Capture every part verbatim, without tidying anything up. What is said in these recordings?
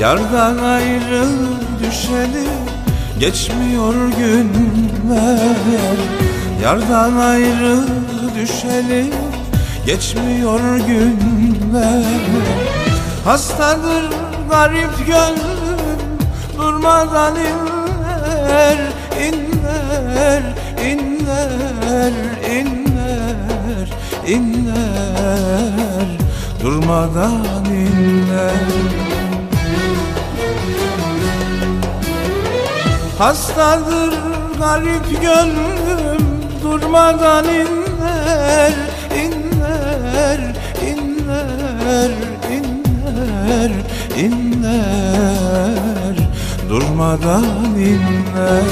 Yardan ayrı düşeli geçmiyor günler. Yardan ayrı düşeli geçmiyor günler. Hastadır garip gönlüm durmadan inler, inler, inler, inler, inler, durmadan inler. Hastadır garip gönlüm durmadan inler, inler, inler, inler, inler, durmadan inler.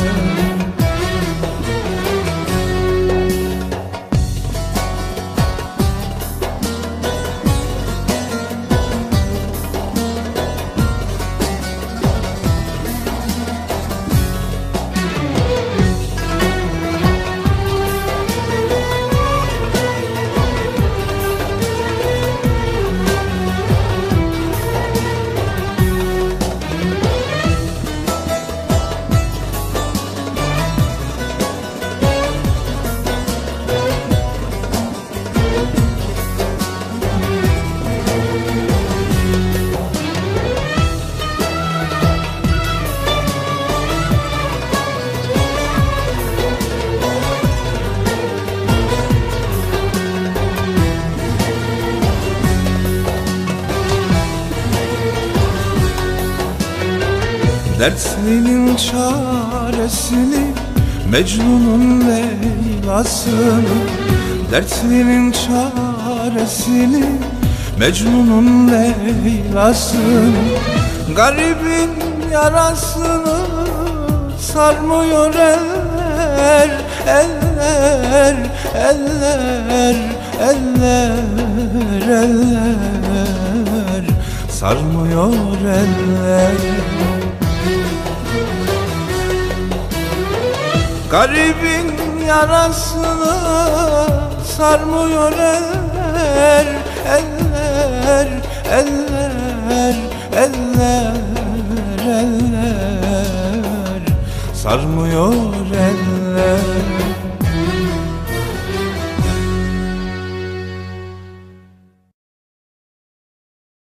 Dertlinin çaresini, Mecnun'un Leyla'sını. Dertlinin çaresini, Mecnun'un Leyla'sını. Garibin yarasını sarmıyor eller, eller, eller, eller, eller, sarmıyor eller. Garibin yarasını sarmıyor eller, eller, eller, eller, eller, sarmıyor eller.